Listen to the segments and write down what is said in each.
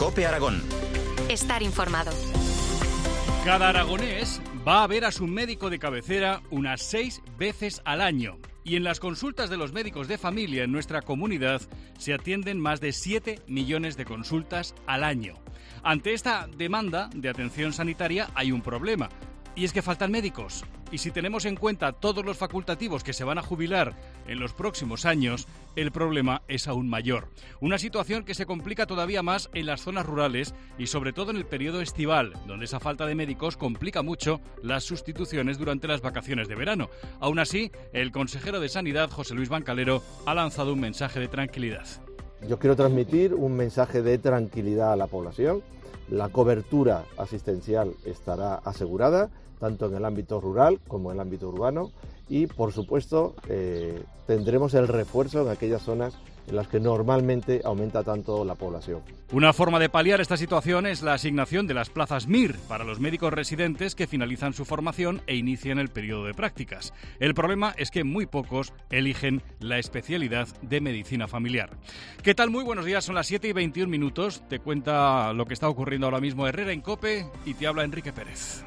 COPE Aragón. Estar informado. Cada aragonés va a ver a su médico de cabecera unas 6 veces al año. Y en las consultas de los médicos de familia en nuestra comunidad se atienden más de 7 millones de consultas al año. Ante esta demanda de atención sanitaria hay un problema, y es que faltan médicos. Y si tenemos en cuenta todos los facultativos que se van a jubilar en los próximos años, el problema es aún mayor. Una situación que se complica todavía más en las zonas rurales y sobre todo en el periodo estival, donde esa falta de médicos complica mucho las sustituciones durante las vacaciones de verano. Aún así, el consejero de Sanidad, José Luis Bancalero, ha lanzado un mensaje de tranquilidad. Yo quiero transmitir un mensaje de tranquilidad a la población. La cobertura asistencial estará asegurada, tanto en el ámbito rural como en el ámbito urbano, y por supuesto tendremos el refuerzo en aquellas zonas en las que normalmente aumenta tanto la población. Una forma de paliar esta situación es la asignación de las plazas MIR para los médicos residentes que finalizan su formación e inician el periodo de prácticas. El problema es que muy pocos eligen la especialidad de medicina familiar. ¿Qué tal? Muy buenos días, son las 7:21. Te cuenta lo que está ocurriendo ahora mismo Herrera en COPE y te habla Enrique Pérez.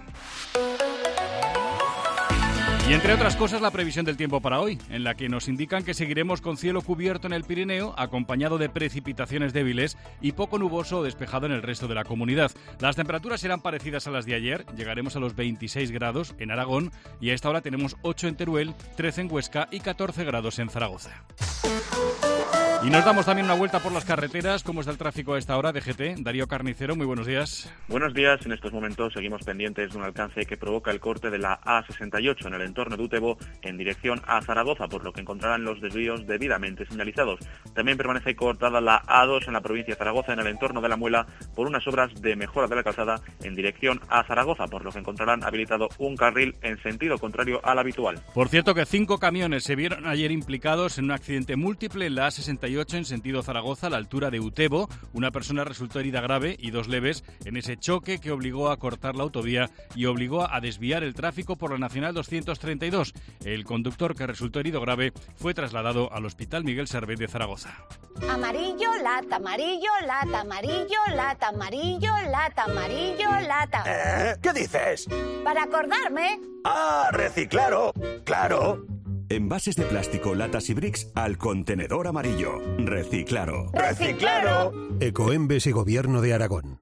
Y entre otras cosas, la previsión del tiempo para hoy, en la que nos indican que seguiremos con cielo cubierto en el Pirineo, acompañado de precipitaciones débiles y poco nuboso o despejado en el resto de la comunidad. Las temperaturas serán parecidas a las de ayer, llegaremos a los 26 grados en Aragón y a esta hora tenemos 8 en Teruel, 13 en Huesca y 14 grados en Zaragoza. Y nos damos también una vuelta por las carreteras. ¿Cómo está el tráfico a esta hora? DGT, Darío Carnicero, muy buenos días. Buenos días. En estos momentos seguimos pendientes de un alcance que provoca el corte de la A68 en el entorno de Utebo en dirección a Zaragoza, por lo que encontrarán los desvíos debidamente señalizados. También permanece cortada la A2 en la provincia de Zaragoza en el entorno de La Muela por unas obras de mejora de la calzada en dirección a Zaragoza, por lo que encontrarán habilitado un carril en sentido contrario al habitual. Por cierto que 5 camiones se vieron ayer implicados en un accidente múltiple en la A68 en sentido Zaragoza a la altura de Utebo. Una persona resultó herida grave y 2 leves en ese choque que obligó a cortar la autovía y obligó a desviar el tráfico por la Nacional 232. El conductor, que resultó herido grave, fue trasladado al Hospital Miguel Servet de Zaragoza. Amarillo, lata, amarillo, lata, amarillo, lata, amarillo, lata, amarillo, lata. ¿Qué dices? Para acordarme. ¡Ah, Reciclaro! ¡Claro! Envases de plástico, latas y bricks al contenedor amarillo. Reciclaro. ¡Reciclaro! Ecoembes y Gobierno de Aragón.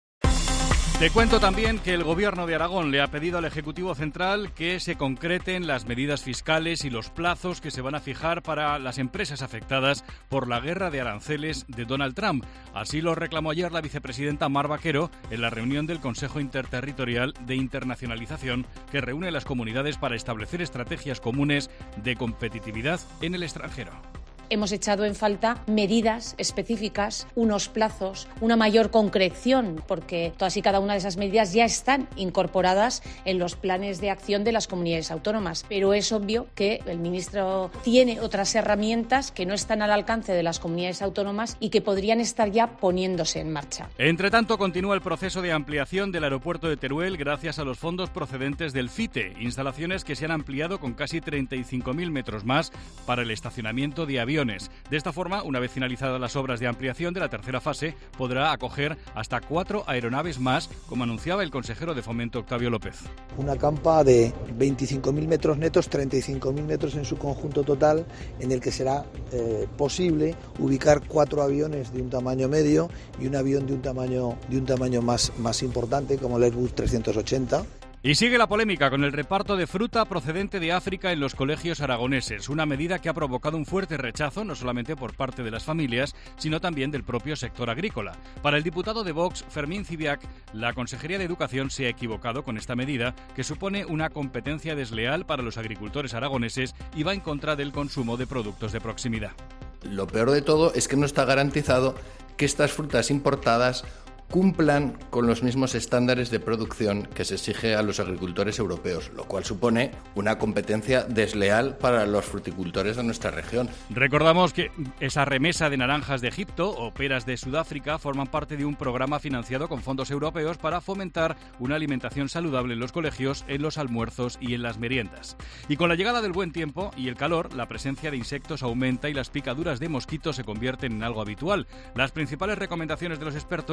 Te cuento también que el Gobierno de Aragón le ha pedido al Ejecutivo Central que se concreten las medidas fiscales y los plazos que se van a fijar para las empresas afectadas por la guerra de aranceles de Donald Trump. Así lo reclamó ayer la vicepresidenta Mar Vaquero en la reunión del Consejo Interterritorial de Internacionalización que reúne a las comunidades para establecer estrategias comunes de competitividad en el extranjero. Hemos echado en falta medidas específicas, unos plazos, una mayor concreción, porque todas y cada una de esas medidas ya están incorporadas en los planes de acción de las comunidades autónomas. Pero es obvio que el ministro tiene otras herramientas que no están al alcance de las comunidades autónomas y que podrían estar ya poniéndose en marcha. Entre tanto, continúa el proceso de ampliación del aeropuerto de Teruel gracias a los fondos procedentes del FITE, instalaciones que se han ampliado con casi 35.000 metros más para el estacionamiento de aviones. De esta forma, una vez finalizadas las obras de ampliación de la tercera fase, podrá acoger hasta 4 aeronaves más, como anunciaba el consejero de Fomento, Octavio López. Una campa de 25.000 metros netos, 35.000 metros en su conjunto total, en el que será posible ubicar 4 aviones de un tamaño medio y un avión de un tamaño más importante, como el Airbus 380. Y sigue la polémica con el reparto de fruta procedente de África en los colegios aragoneses, una medida que ha provocado un fuerte rechazo no solamente por parte de las familias, sino también del propio sector agrícola. Para el diputado de Vox, Fermín Cibiac, la Consejería de Educación se ha equivocado con esta medida, que supone una competencia desleal para los agricultores aragoneses y va en contra del consumo de productos de proximidad. Lo peor de todo es que no está garantizado que estas frutas importadas cumplan con los mismos estándares de producción que se exige a los agricultores europeos, lo cual supone una competencia desleal para los fruticultores de nuestra región. Recordamos que esa remesa de naranjas de Egipto o peras de Sudáfrica forman parte de un programa financiado con fondos europeos para fomentar una alimentación saludable en los colegios, en los almuerzos y en las meriendas. Y con la llegada del buen tiempo y el calor, la presencia de insectos aumenta y las picaduras de mosquitos se convierten en algo habitual. Las principales recomendaciones de los expertos pasan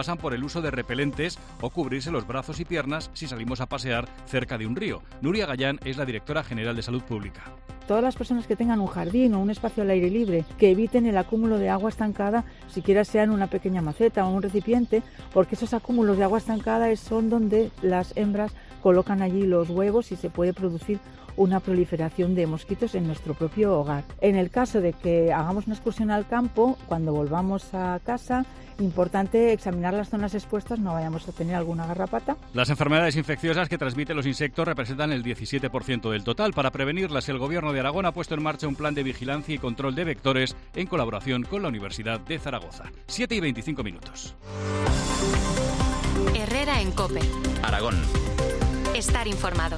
pasan por el uso de repelentes o cubrirse los brazos y piernas si salimos a pasear cerca de un río. Nuria Gallán es la directora general de Salud Pública. Todas las personas que tengan un jardín o un espacio al aire libre, que eviten el acúmulo de agua estancada, siquiera sea en una pequeña maceta o un recipiente, porque esos acúmulos de agua estancada son donde las hembras colocan allí los huevos y se puede producir una proliferación de mosquitos en nuestro propio hogar. En el caso de que hagamos una excursión al campo, cuando volvamos a casa, importante examinar las zonas expuestas, no vayamos a tener alguna garrapata. Las enfermedades infecciosas que transmiten los insectos representan el 17% del total. Para prevenirlas, el Gobierno de Aragón ha puesto en marcha un plan de vigilancia y control de vectores en colaboración con la Universidad de Zaragoza. 7:25. Herrera en COPE. Aragón. Estar informado.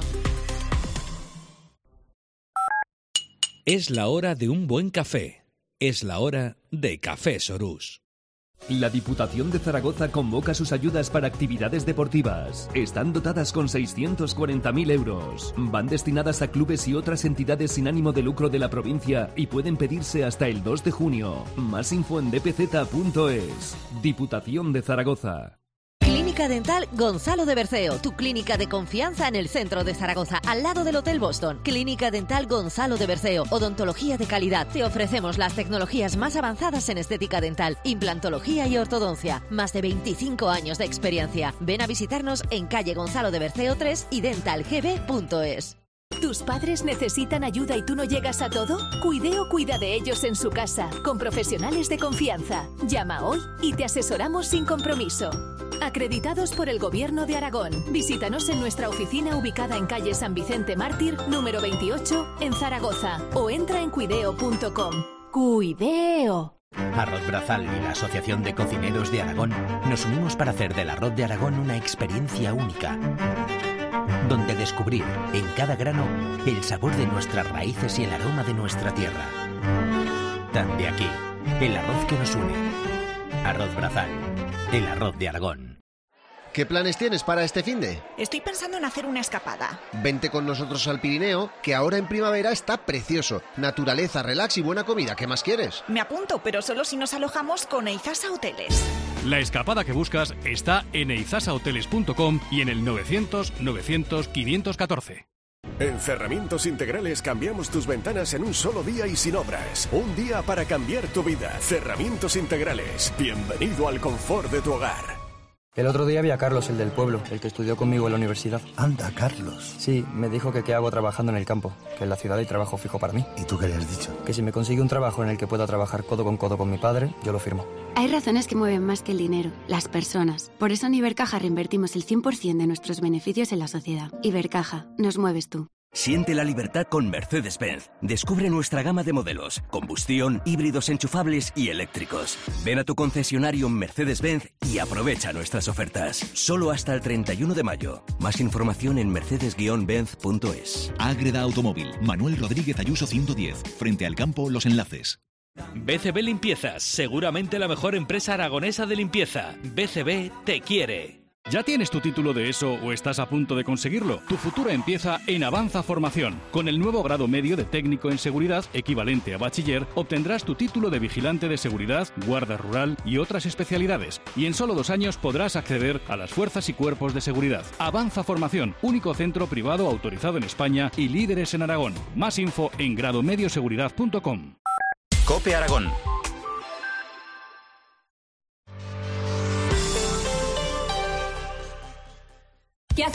Es la hora de un buen café. Es la hora de Café Sorús. La Diputación de Zaragoza convoca sus ayudas para actividades deportivas. Están dotadas con 640.000 euros. Van destinadas a clubes y otras entidades sin ánimo de lucro de la provincia y pueden pedirse hasta el 2 de junio. Más info en dpz.es. Diputación de Zaragoza. Clínica Dental Gonzalo de Berceo, tu clínica de confianza en el centro de Zaragoza, al lado del Hotel Boston. Clínica Dental Gonzalo de Berceo, odontología de calidad. Te ofrecemos las tecnologías más avanzadas en estética dental, implantología y ortodoncia. Más de 25 años de experiencia. Ven a visitarnos en calle Gonzalo de Berceo 3 y dentalgb.es. ¿Tus padres necesitan ayuda y tú no llegas a todo? Cuideo cuida de ellos en su casa, con profesionales de confianza. Llama hoy y te asesoramos sin compromiso. Acreditados por el Gobierno de Aragón. Visítanos en nuestra oficina ubicada en calle San Vicente Mártir, número 28, en Zaragoza. O entra en cuideo.com. ¡Cuideo! Arroz Brazal y la Asociación de Cocineros de Aragón nos unimos para hacer del arroz de Aragón una experiencia única, donde descubrir en cada grano el sabor de nuestras raíces y el aroma de nuestra tierra. Tan de aquí, el arroz que nos une. Arroz Brazal, el arroz de Aragón. ¿Qué planes tienes para este finde? Estoy pensando en hacer una escapada. Vente con nosotros al Pirineo, que ahora en primavera está precioso. Naturaleza, relax y buena comida. ¿Qué más quieres? Me apunto, pero solo si nos alojamos con Eizasa Hoteles. La escapada que buscas está en eizasahoteles.com y en el 900-900-514. En Cerramientos Integrales cambiamos tus ventanas en un solo día y sin obras. Un día para cambiar tu vida. Cerramientos Integrales. Bienvenido al confort de tu hogar. El otro día vi a Carlos, el del pueblo, el que estudió conmigo en la universidad. Anda, Carlos. Sí, me dijo que qué hago trabajando en el campo, que en la ciudad hay trabajo fijo para mí. ¿Y tú qué le has dicho? Que si me consigue un trabajo en el que pueda trabajar codo con mi padre, yo lo firmo. Hay razones que mueven más que el dinero, las personas. Por eso en Ibercaja reinvertimos el 100% de nuestros beneficios en la sociedad. Ibercaja, nos mueves tú. Siente la libertad con Mercedes-Benz. Descubre nuestra gama de modelos, combustión, híbridos enchufables y eléctricos. Ven a tu concesionario Mercedes-Benz y aprovecha nuestras ofertas. Solo hasta el 31 de mayo. Más información en mercedes-benz.es. Ágreda Automóvil, Manuel Rodríguez Ayuso 110, frente al campo Los Enlaces. BCB Limpiezas, seguramente la mejor empresa aragonesa de limpieza. BCB te quiere. ¿Ya tienes tu título de ESO o estás a punto de conseguirlo? Tu futuro empieza en Avanza Formación. Con el nuevo grado medio de técnico en seguridad, equivalente a bachiller, obtendrás tu título de vigilante de seguridad, guarda rural y otras especialidades. Y en solo 2 años podrás acceder a las fuerzas y cuerpos de seguridad. Avanza Formación, único centro privado autorizado en España y líderes en Aragón. Más info en gradomedioseguridad.com. COPE Aragón.